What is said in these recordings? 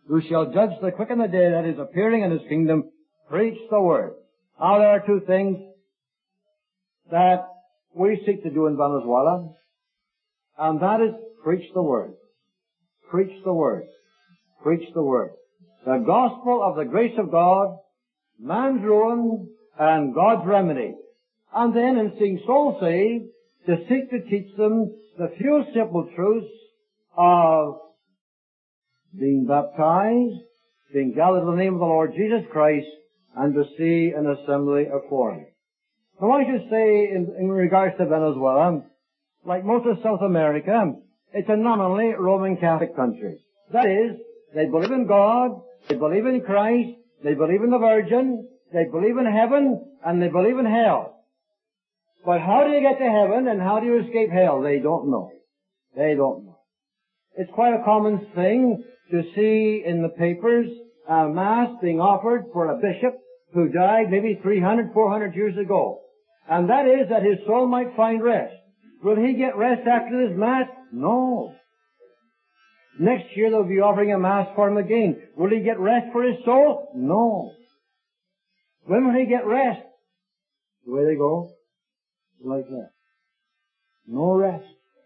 who shall judge the quick and the dead that is appearing in his kingdom, preach the word. Now there are two things that we seek to do in Venezuela, and that is preach the word. Preach the word. Preach the word. The gospel of the grace of God, man's ruin, and God's remedy. And then, in seeing souls saved, to seek to teach them the few simple truths of being baptized, being gathered in the name of the Lord Jesus Christ, and to see an assembly of foreigners. Now I should say, in regards to Venezuela, like most of South America, it's a nominally Roman Catholic country. That is, they believe in God, they believe in Christ, they believe in the Virgin, they believe in heaven, and they believe in hell. But how do you get to heaven and how do you escape hell? They don't know. They don't know. It's quite a common thing to see in the papers a mass being offered for a bishop who died maybe 300, 400 years ago. And that is that his soul might find rest. Will he get rest after this mass? No. Next year they'll be offering a mass for him again. Will he get rest for his soul? No. When will he get rest? The way they go, like that. No rest.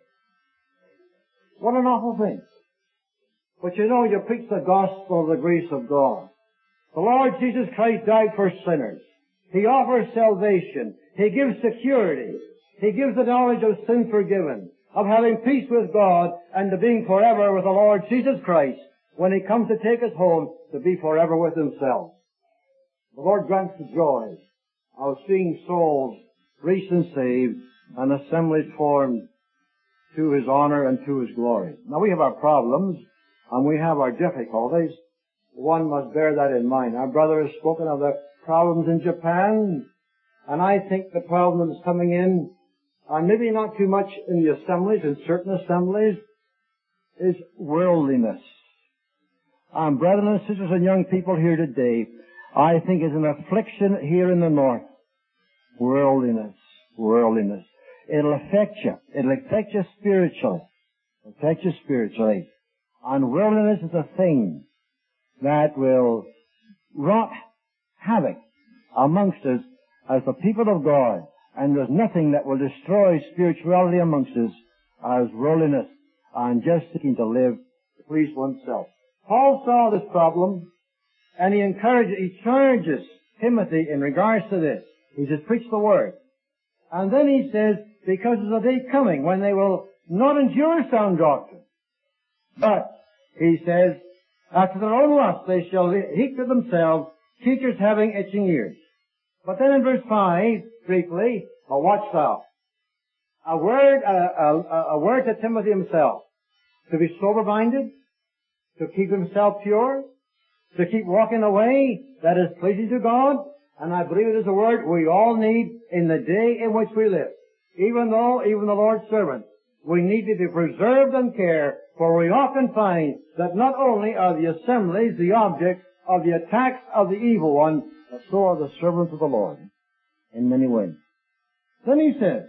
What an awful thing. But you know, you preach the gospel of the grace of God. The Lord Jesus Christ died for sinners. He offers salvation. He gives security. He gives the knowledge of sin forgiven, of having peace with God, and to being forever with the Lord Jesus Christ when He comes to take us home to be forever with Himself. The Lord grants the joy of seeing souls reached and saved and assemblies formed to His honor and to His glory. Now we have our problems and we have our difficulties. One must bear that in mind. Our brother has spoken of the problems in Japan, and I think the problem that's coming in, and maybe not too much in the assemblies, in certain assemblies, is worldliness. And brethren and sisters and young people here today, I think is an affliction here in the north. Worldliness. Worldliness. It'll affect you. It'll affect you spiritually. It'll affect you spiritually. And worldliness is a thing that will wrought havoc amongst us as the people of God. And there's nothing that will destroy spirituality amongst us as worldliness and just seeking to live to please oneself. Paul saw this problem, and he charges Timothy in regards to this. He says, preach the word. And then he says, because there's a day coming when they will not endure sound doctrine. But, he says, after their own lust they shall heap to themselves teachers having itching ears. But then in verse 5, briefly, watch thou. A word to Timothy himself. To be sober-minded, to keep himself pure, to keep walking a way that is pleasing to God, and I believe it is a word we all need in the day in which we live. Even the Lord's servants, we need to be preserved and cared, for we often find that not only are the assemblies the object of the attacks of the evil one, but so are the servants of the Lord in many ways. Then he says,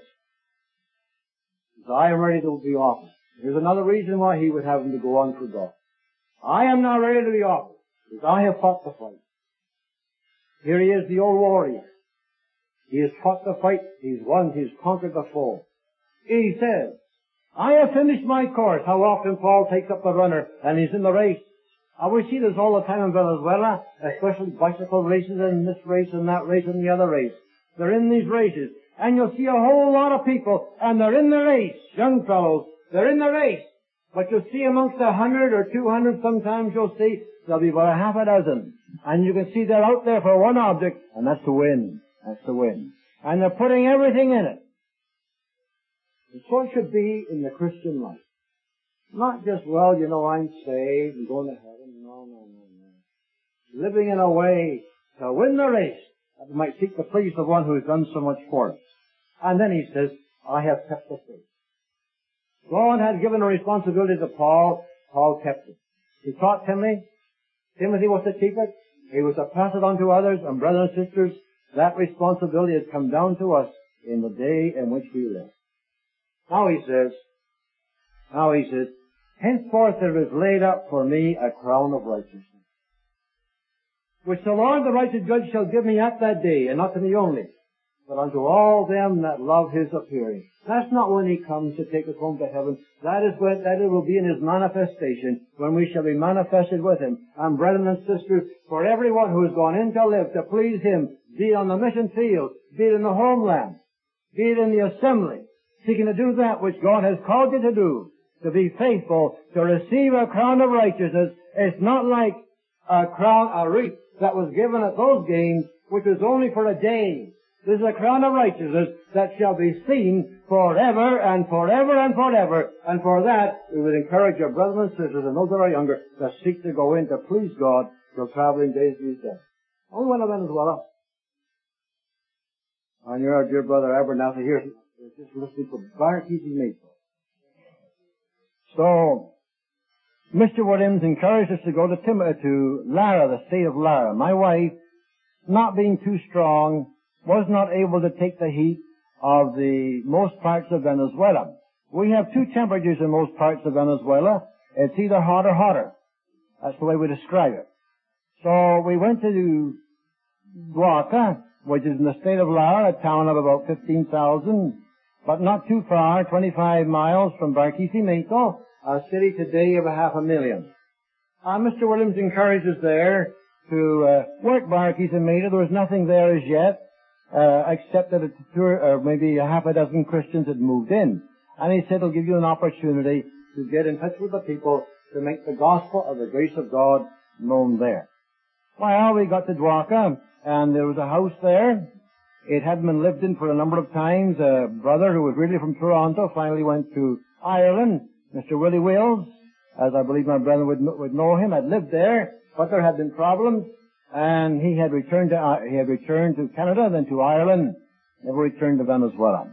I am ready to be offered. Here's another reason why he would have him to go on for God. I am now ready to be offered, because I have fought the fight. Here he is, the old warrior. He has fought the fight, he's won, he's conquered the foe. He says, I have finished my course. How often Paul takes up the runner and he's in the race. We see this all the time in Venezuela, especially bicycle races and this race and that race and the other race. They're in these races. And you'll see a whole lot of people, and they're in the race. Young fellows, they're in the race. But you'll see amongst 100 or 200, sometimes you'll see there'll be about a half a dozen. And you can see they're out there for one object, and that's to win. That's to win. And they're putting everything in it. And so it should be in the Christian life. Not just, well, you know, I'm saved and going to heaven. No, no, no, no. Living in a way to win the race, that we might seek to please the one who has done so much for us. And then he says, I have kept the faith. God had given a responsibility to Paul. Paul kept it. He taught Timothy. Timothy was to keep it. He was to pass it on to others. And brothers and sisters, that responsibility has come down to us in the day in which we live. Now he says, Henceforth there is laid up for me a crown of righteousness, which the Lord the righteous judge shall give me at that day, and not to me only, but unto all them that love his appearing. That's not when he comes to take us home to heaven. That it will be in his manifestation, when we shall be manifested with him. And brethren and sisters, for everyone who has gone in to live to please him, be it on the mission field, be it in the homeland, be it in the assembly, seeking to do that which God has called you to do, to be faithful, to receive a crown of righteousness. It's not like a wreath that was given at those games, which was only for a day. This is a crown of righteousness that shall be seen forever and forever and forever. And for that, we would encourage our brothers and sisters and those that are younger to seek to go in to please God till traveling days these days. Only one of Venezuela. And your dear brother Abernathy here is just listening for Barkeezy Maple. So, Mr. Williams encouraged us to go to Lara, the state of Lara. My wife, not being too strong, was not able to take the heat of the most parts of Venezuela. We have two temperatures in most parts of Venezuela. It's either hot or hotter. That's the way we describe it. So we went to Duaca, which is in the state of Lara, a town of about 15,000, but not too far, 25 miles from Barquisimeto, a city today of 500,000. Mr. Williams encouraged us there to work Barquisimeto. There was nothing there as yet, except that maybe a half a dozen Christians had moved in. And he said it'll give you an opportunity to get in touch with the people to make the gospel of the grace of God known there. Well, we got to Duaca, and there was a house there. It hadn't been lived in for a number of times. A brother who was really from Toronto finally went to Ireland. Mr. Willie Wills, as I believe my brother would know him, had lived there, but there had been problems. And he had returned to Canada, then to Ireland, never returned to Venezuela.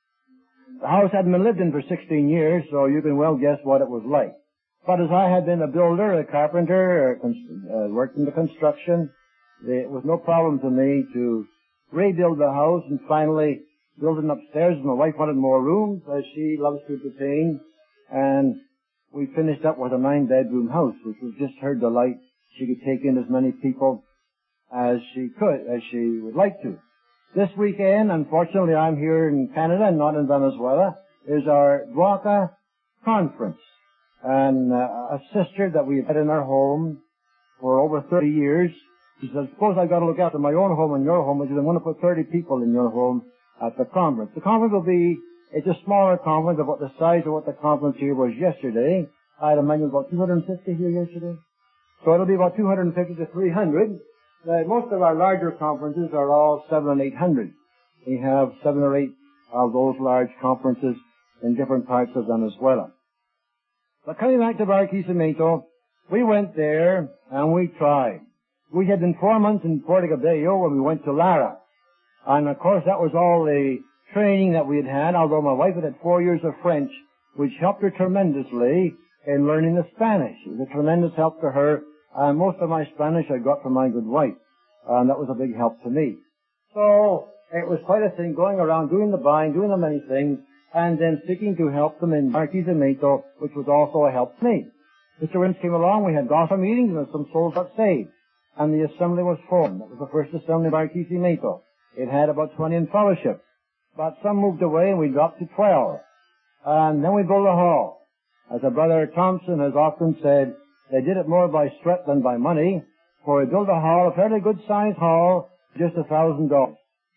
The house hadn't been lived in for 16 years, so you can well guess what it was like. But as I had been a builder, a carpenter, worked in the construction, it was no problem to me to rebuild the house and finally build it upstairs. My wife wanted more rooms, as she loves to entertain, and we finished up with a 9-bedroom house, which was just her delight. She could take in as many people as she would like to. This weekend, unfortunately, I'm here in Canada and not in Venezuela, is our Duaca conference. And a sister that we've had in our home for over 30 years, she said, suppose I've got to look after my own home and your home. I said, I'm going to put 30 people in your home at the conference. The conference it's a smaller conference, about the size of what the conference here was yesterday. I had imagine about 250 here yesterday. So it'll be about 250 to 300. Most of our larger conferences are all 700 and 800. We have 7 or 8 of those large conferences in different parts of Venezuela. But coming back to Barquisimeto, we went there and we tried. We had been 4 months in Puerto Cabello when we went to Lara. And of course that was all the training that we had had, although my wife had had 4 years of French, which helped her tremendously in learning the Spanish. It was a tremendous help to her. And most of my Spanish I got from my good wife. And that was a big help to me. So, it was quite a thing going around doing the buying, doing the many things, and then seeking to help them in Barquisimeto, which was also a help to me. Mr. Williams came along, we had gospel meetings, and some souls got saved. And the assembly was formed. That was the first assembly in Barquisimeto. It had about 20 in fellowship. But some moved away and we dropped to 12. And then we built a hall. As a brother Thompson has often said, they did it more by sweat than by money, for we built a hall, a fairly good sized hall, just $1,000.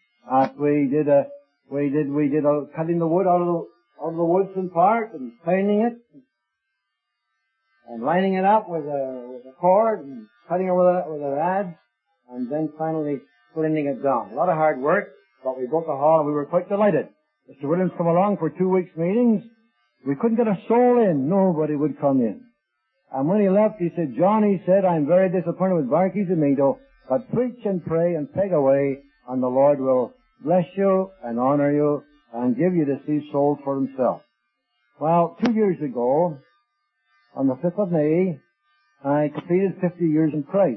We did cutting the wood out of the woods in part, and planing it, and lining it up with a cord, and cutting it with an adze, and then finally cleaning it down. A lot of hard work, but we built the hall and we were quite delighted. Mr. Williams come along for 2 weeks meetings. We couldn't get a soul in. Nobody would come in. And when he left, he said, John, he said, I'm very disappointed with Barquisimeto, but preach and pray and peg away, and the Lord will bless you and honor you and give you to see souls for himself. Well, 2 years ago, on the 5th of May, I completed 50 years in Christ.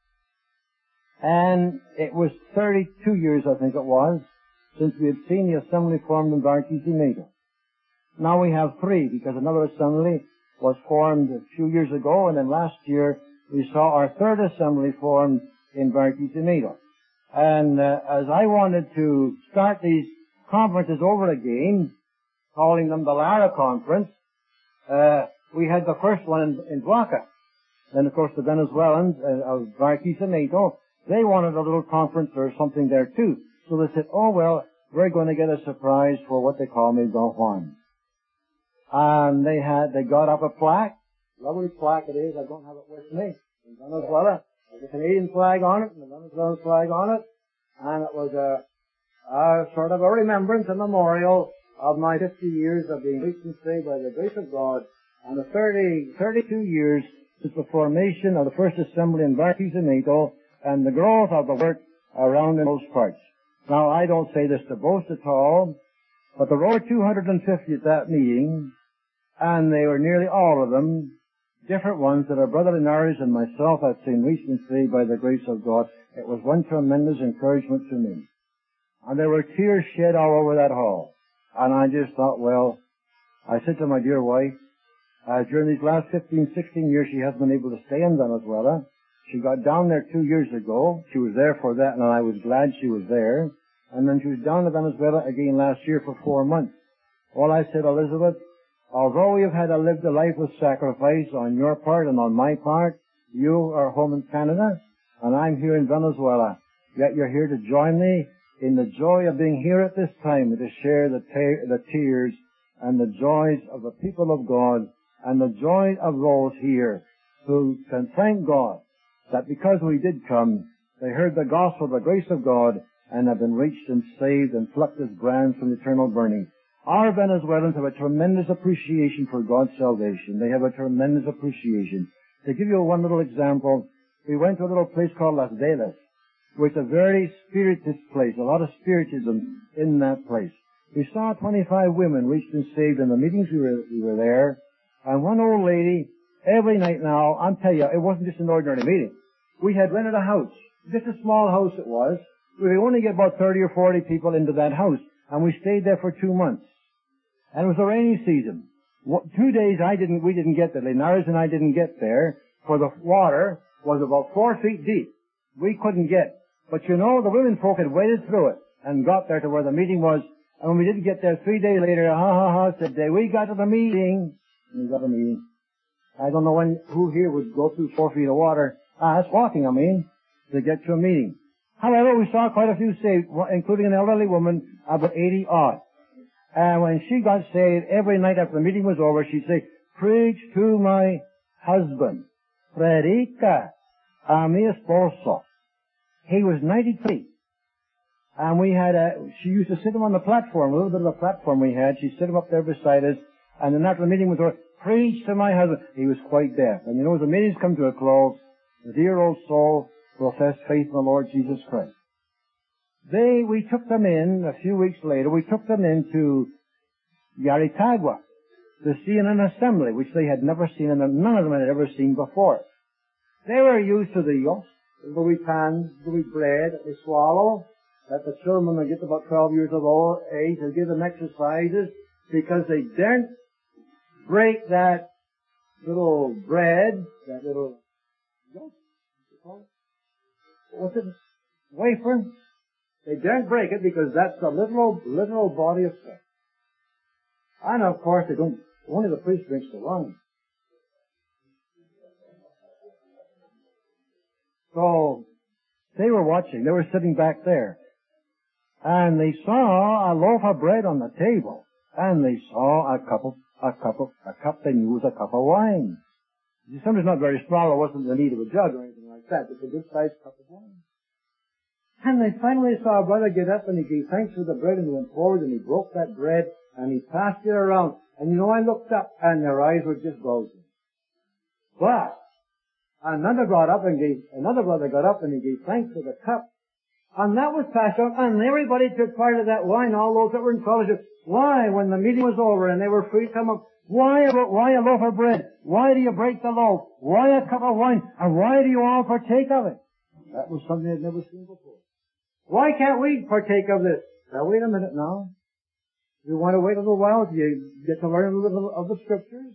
And it was 32 years, I think it was, since we had seen the assembly formed in Barquisimeto. Now we have 3, because another assembly was formed a few years ago, and then last year we saw our third assembly formed in Barquisimeto. And as I wanted to start these conferences over again, calling them the Lara Conference, we had the first one in Huaca. Then, of course, the Venezuelans of Barquisimeto, they wanted a little conference or something there too. So they said, oh, well, we're going to get a surprise for what they call me Don Juan. And they got up a plaque. Lovely plaque it is. I don't have it with me. In Venezuela. There's a Canadian flag on it and a Venezuelan flag on it. And it was a sort of a remembrance, a memorial of my 50 years of being reached and saved by the grace of God, and the 32 years since the formation of the first assembly in Barquisimeto and the growth of the work around in those parts. Now, I don't say this to boast at all, but there were 250 at that meeting, and they were nearly all of them different ones that our brother Linares and myself had seen reached and saved by the grace of God. It was one tremendous encouragement to me. And there were tears shed all over that hall. And I just thought, well, I said to my dear wife, during these last 15, 16 years, she hasn't been able to stay in Venezuela. She got down there 2 years ago. She was there for that, and I was glad she was there. And then she was down in Venezuela again last year for 4 months. Well, I said, Elizabeth, although we have had to live the life of sacrifice on your part and on my part, you are home in Canada, and I'm here in Venezuela. Yet you're here to join me in the joy of being here at this time, and to share the tears and the joys of the people of God, and the joy of those here who can thank God that because we did come, they heard the gospel of the grace of God and have been reached and saved and plucked as brands from eternal burning. Our Venezuelans have a tremendous appreciation for God's salvation. They have a tremendous appreciation. To give you one little example, we went to a little place called Las Vegas, which is a very spiritist place, a lot of spiritism in that place. We saw 25 women reached and saved in the meetings we were there, and one old lady, every night now, I'm telling you, it wasn't just an ordinary meeting. We had rented a house, just a small house it was. We only get about 30 or 40 people into that house, and we stayed there for 2 months. And it was a rainy season. 2 days we didn't get there. Linares and I didn't get there, for the water was about 4 feet deep. We couldn't get. But you know, the women folk had waded through it and got there to where the meeting was. And when we didn't get there 3 days later, said they, we got to the meeting. And we got a meeting. I don't know who here would go through 4 feet of water. That's walking, to get to a meeting. However, we saw quite a few saved, including an elderly woman, about 80 odd. And when she got saved, every night after the meeting was over, she'd say, preach to my husband. Predica a mi esposo. He was 93. And she used to sit him on the platform, a little bit of the platform we had. She'd sit him up there beside us. And then after the meeting was over, preach to my husband. He was quite deaf. And you know, as the meetings come to a close, the dear old soul professed faith in the Lord Jesus Christ. We took them in, a few weeks later, we took them into Yaritagua to see in an assembly, which they had never seen, and none of them had ever seen before. They were used to the wee pans, the wee bread that they swallow, that the children, when they get about 12 years of age, they give them exercises, because they daren't break that little bread, that little, what's it, wafer? They daren't break it because that's the literal body of Christ. And of course they don't, only the priest drinks the wine. So, they were watching, they were sitting back there. And they saw a loaf of bread on the table. And they saw a cup they knew was a cup of wine. Sometimes not very small, it wasn't the need of a jug or anything like that. It's a good sized cup of wine. And they finally saw a brother get up and he gave thanks for the bread and he went forward and he broke that bread and he passed it around. And you know, I looked up and their eyes were just bulging. But another brother got up and he gave thanks for the cup. And that was passed on, and everybody took part of that wine, all those that were in fellowship. Why, when the meeting was over and they were free to come up, why a loaf of bread? Why do you break the loaf? Why a cup of wine? And why do you all partake of it? That was something they'd never seen before. Why can't we partake of this? Now, wait a minute now. We want to wait a little while till you get to learn a little of the Scriptures.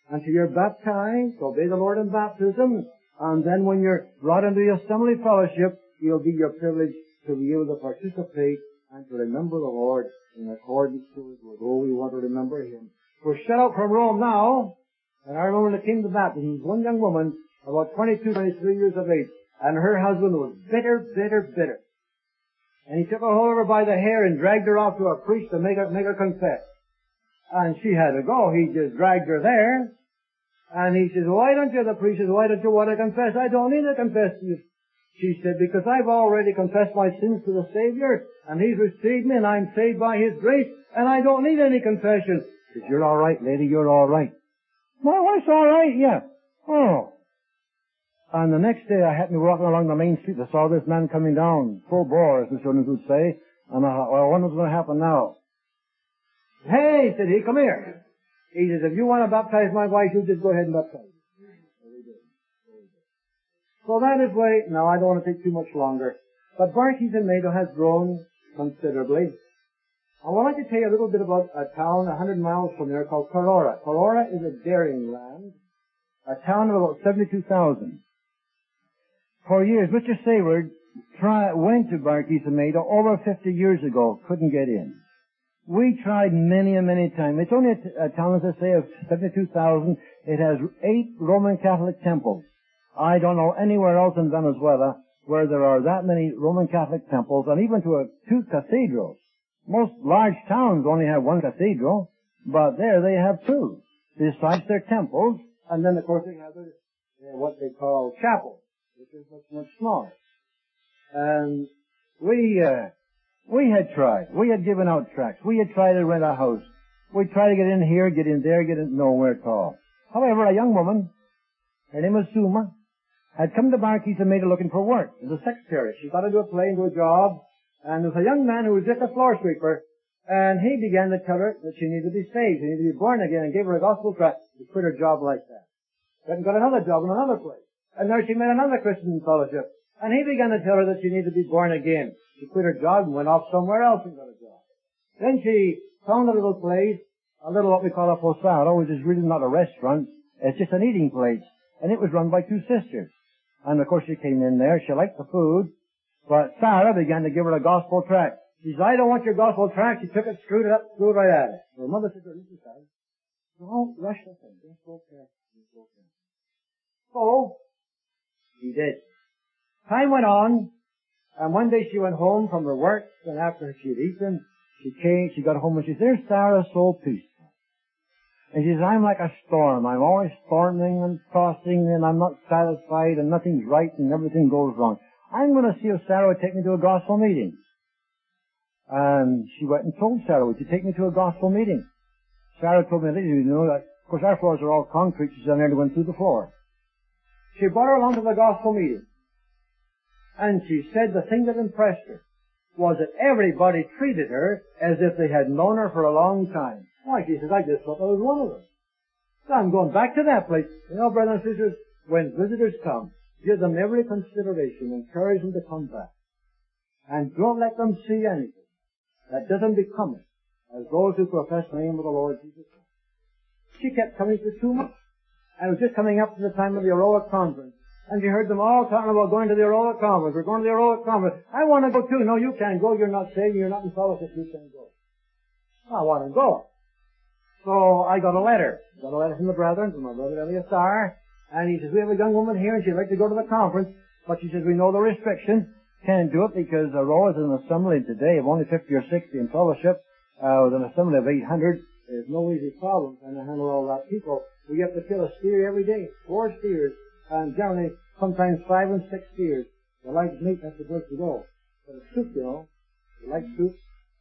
until you're baptized, obey the Lord in baptism, and then when you're brought into the assembly fellowship, it'll be your privilege to be able to participate and to remember the Lord in accordance to His word. Oh, we want to remember Him. We're shut out from Rome now, and I remember when it came to baptism, one young woman, about 22, 23 years of age, and her husband was bitter. And he took a hold of her by the hair and dragged her off to a priest to make her confess. And she had to go. He just dragged her there. And he says, why don't you, the priest says, why don't you want to confess? I don't need to confess to you. She said, because I've already confessed my sins to the Savior, and He's received me, and I'm saved by His grace, and I don't need any confession. He says, you're all right, lady, you're all right. My wife's all right, yeah. Oh. And the next day I happened to be walking along the main street. I saw this man coming down, full bore, as the students would say. And I thought, well, I wonder what's going to happen now. Hey, said he, come here. He says, if you want to baptize my wife, you just go ahead and baptize her. So that is why, now I don't want to take too much longer. But Barkeys-in-Maida has grown considerably. I would like to tell you a little bit about a town 100 miles from there called Carora. Carora is a dairying land. A town of about 72,000. For years, Mr. Sayward went to Barkeys-in-Maida over 50 years ago, couldn't get in. We tried many and many times. It's only a town, as I say, of 72,000. It has 8 Roman Catholic temples. I don't know anywhere else in Venezuela where there are that many Roman Catholic temples, and even 2 cathedrals. Most large towns only have 1 cathedral, but there they have 2, besides their temples, and then of course they have what they call chapels, which is much smaller. And we had tried. We had given out tracts. We had tried to rent a house. We tried to get in here, get in there, get in nowhere at all. However, a young woman, her name was Suma, had come to Barkeys-in-Maida looking for work as a secretary. She got into a play, into a job, and there was a young man who was just a floor sweeper, and he began to tell her that she needed to be saved, she needed to be born again, and gave her a gospel tract to quit her job like that. Went and got another job in another place. And now she met another Christian fellowship. And he began to tell her that she needed to be born again. She quit her job and went off somewhere else and got a job. Then she found a little place, a little what we call a posada, which is really not a restaurant. It's just an eating place. And it was run by 2 sisters. And of course she came in there. She liked the food. But Sarah began to give her a gospel tract. She said, I don't want your gospel tract. She took it, screwed it up, threw it right at her. Her mother said, listen, Sarah, don't rush the thing. Just go careful. So, she did. Time went on, and one day she went home from her work, and after she had eaten, she got home and she said, there's Sarah so peaceful. And she says, I'm like a storm. I'm always storming and tossing, and I'm not satisfied, and nothing's right, and everything goes wrong. I'm going to see if Sarah would take me to a gospel meeting. And she went and told Sarah, would you take me to a gospel meeting? Sarah told me, you know, that, of course our floors are all concrete, she's down there to went through the floor. She brought her along to the gospel meeting. And she said the thing that impressed her was that everybody treated her as if they had known her for a long time. Why, she says, I just thought I was one of them. So I'm going back to that place. You know, brothers and sisters, when visitors come, give them every consideration, encourage them to come back. And don't let them see anything that doesn't become it, as those who profess the name of the Lord Jesus Christ. She kept coming for 2 months. And it was just coming up to the time of the Aroa Conference. And she heard them all talking about going to the Aroa Conference. We're going to the Aroa Conference. I want to go too. No, you can't go. You're not saved. You're not in fellowship. You can't go. I want to go. So I got a letter. Got a letter from the brethren, from my brother Eleazar. And he says, we have a young woman here and she'd like to go to the conference. But she says, we know the restrictions. Can't do it because Aroa is an assembly today of only 50 or 60 in fellowship. With an assembly of 800. There's no easy problem trying to handle all that people. We have to kill a steer every day, 4 steers, and generally sometimes 5 and 6 steers. They like meat, that's the place to go. But it's soup, you know. You like soup.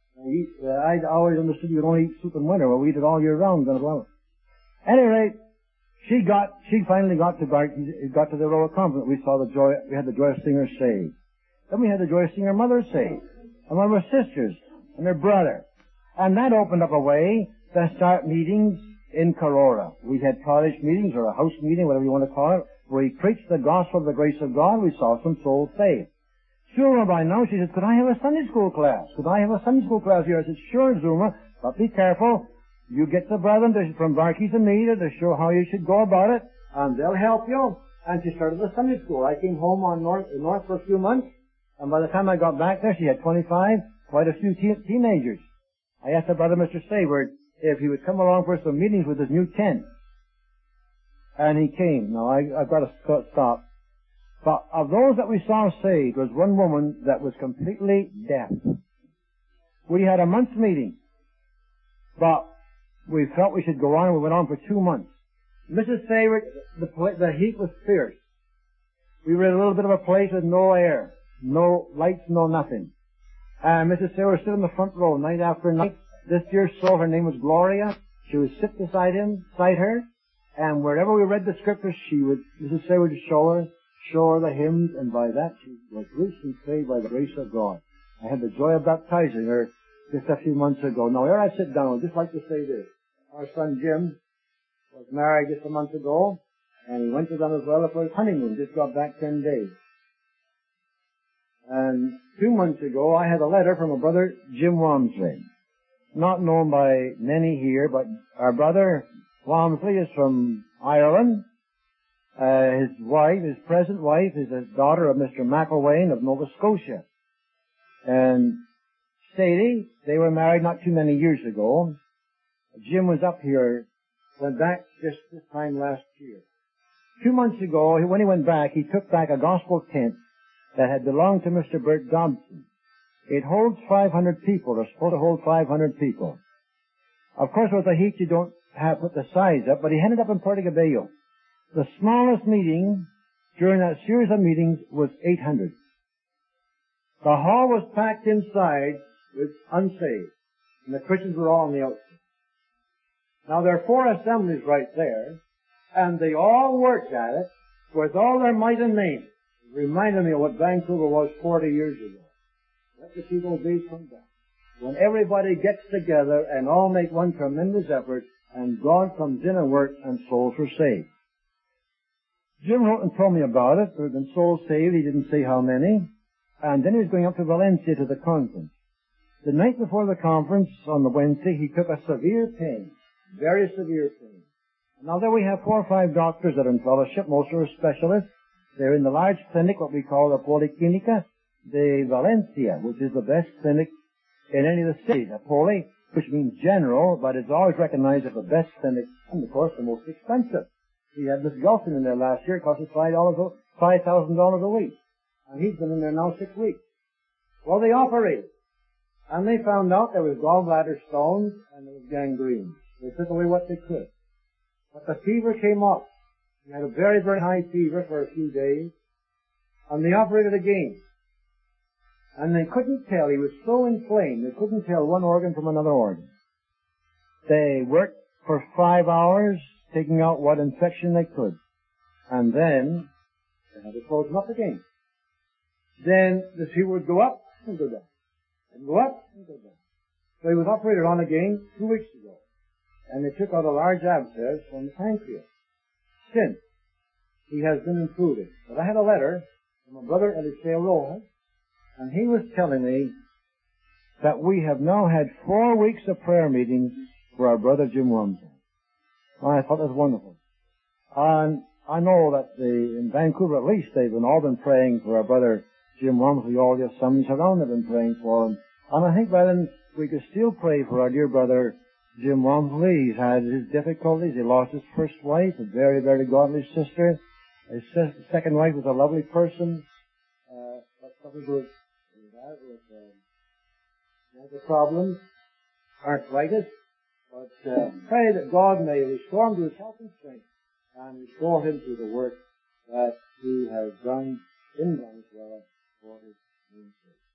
I always understood you could only eat soup in winter. Well, we eat it all year round. At any rate, she finally got to the Aroa Conference. We had the Joyous Singer saved. Then we had the Joyous Singer mother saved. And one of her sisters, and her brother. And that opened up a way to start meetings in Carora. We had college meetings or a house meeting, whatever you want to call it, where we preached the gospel of the grace of God. We saw some souls saved. Zuma, by now, she said, could I have a Sunday school class? Could I have a Sunday school class here? I said, sure, Zuma, but be careful. You get the brethren from Barkeys and me to show how you should go about it, and they'll help you. And she started the Sunday school. I came home on north for a few months, and by the time I got back there, she had 25, quite a few teenagers. I asked her brother, Mr. Sayward, if he would come along for some meetings with his new tent. And he came. Now, I've got to stop. But of those that we saw saved was one woman that was completely deaf. We had a month's meeting, but we felt we should go on, and we went on for 2 months. Mrs. Sayward, the heat was fierce. We were in a little bit of a place with no air, no lights, no nothing. And Mrs. Sayward stood in the front row night after night. This dear soul, her name was Gloria. She would sit beside her, and wherever we read the scriptures, Mrs. Sayward would show her the hymns, and by that she was reached and saved by the grace of God. I had the joy of baptizing her just a few months ago. Now, here I sit down. I'd just like to say this. Our son Jim was married just a month ago, and he went to Venezuela for his honeymoon. Just got back 10 days. And 2 months ago, I had a letter from a brother, Jim Walmsley. Not known by many here, but our brother Walmsley is from Ireland. His present wife, is a daughter of Mr. McElwain of Nova Scotia. And Sadie, they were married not too many years ago. Jim was up here, went back just this time last year. 2 months ago, when he went back, he took back a gospel tent that had belonged to Mr. Bert Dobson. It holds 500 people, or supposed to hold 500 people. Of course, with the heat, you don't put the size up, but he ended up in Puerto Cabello. The smallest meeting during that series of meetings was 800. The hall was packed inside with unsaved, and the Christians were all on the outside. Now, there are 4 assemblies right there, and they all worked at it with all their might and main. It reminded me of what Vancouver was 40 years ago. Let the people be from that. When everybody gets together and all make one tremendous effort, and God comes in and works, and souls are saved. Jim wrote and told me about it. There had been souls saved. He didn't say how many. And then he was going up to Valencia to the conference. The night before the conference, on the Wednesday, he took a severe pain. Very severe pain. Now there we have 4 or 5 doctors that are in fellowship. Most are specialists. They're in the large clinic, what we call the Policlínica de Valencia, which is the best clinic in any of the cities. A poli, which means general, but it's always recognized as the best clinic, and of course the most expensive. We had Miss Gelson in there last year. It cost us $5,000 a week. And he's been in there now 6 weeks. Well, they operated. And they found out there was gallbladder stones and there was gangrene. They took away what they could. But the fever came up. He had a very, very high fever for a few days. And they operated again. And they couldn't tell. He was so inflamed, they couldn't tell one organ from another organ. They worked for 5 hours, taking out what infection they could. And then they had to close them up again. Then the fever would go up and go down. And go up and go down. So he was operated on again 2 weeks ago. And they took out a large abscess from the pancreas. Since, he has been improving. But I had a letter from a brother Eliseo Rojas, and he was telling me that we have now had 4 weeks of prayer meetings for our brother Jim Walmsley. I thought that was wonderful. And I know that in Vancouver at least, they've all been praying for our brother Jim Walmsley. All the assemblies around have been praying for him. And I think, brethren, we could still pray for our dear brother Jim Walmsley. He's had his difficulties. He lost his first wife, a very, very godly sister. His second wife was a lovely person, but suffered with the problems, arthritis. But pray that God may restore him to his health and strength and restore him to the work that he has done in Venezuela for his name's sake.